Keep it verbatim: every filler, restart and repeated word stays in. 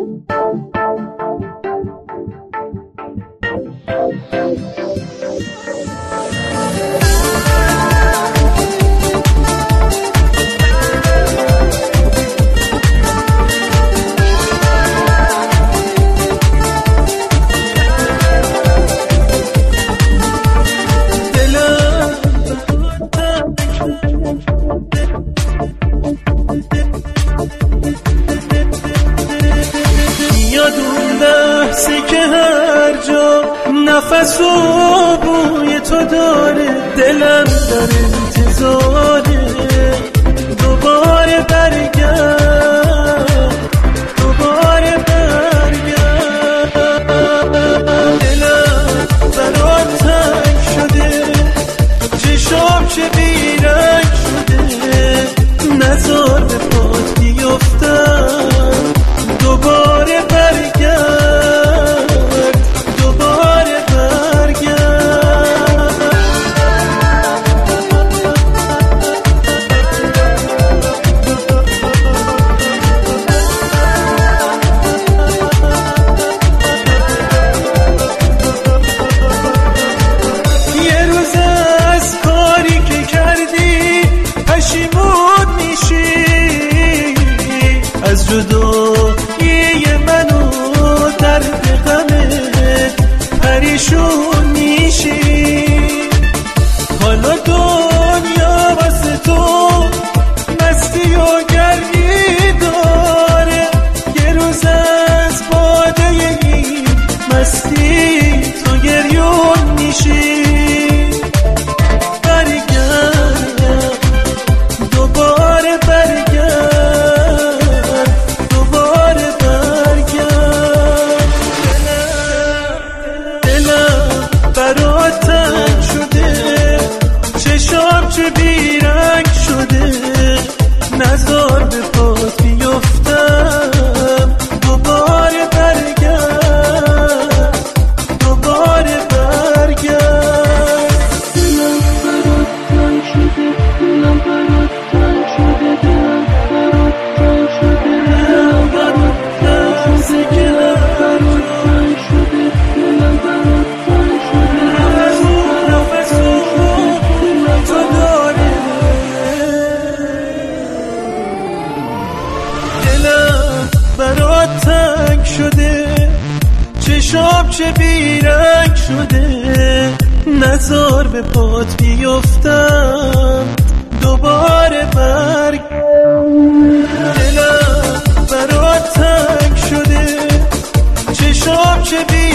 نفس و بوی تو داره، دلم در انتظاره دوباره برگرد، دوباره برگرد. دلم برات تنگ شده، چشام چه بیرنگ شده، نزار به پات بیفتم، دوباره برگرد. از جدایی منو درد غمه پریشون میشی، حالا دنیا واسه تو مستی و گرمی داره، یه روز از باده این مستی تو گریون میشی. برگرد دوباره برگرد، چه بیرنگ شده، نزار به پات بیفتم، دوباره برگرد، دوباره برگرد. دلم برات تنگ شده، دلم برات تنگ شده، دلم برات تنگ شده، دلم برات تنگ شده، دلم برات تنگ شده، دلم برات تنگ شده. نفس و تو داره، دلم برات تنگ شده، چشام چه بیرنگ شده، نزار به پات بیفتم، دوباره برگ. دلم برات تنگ شده، چشام چه بیرنگ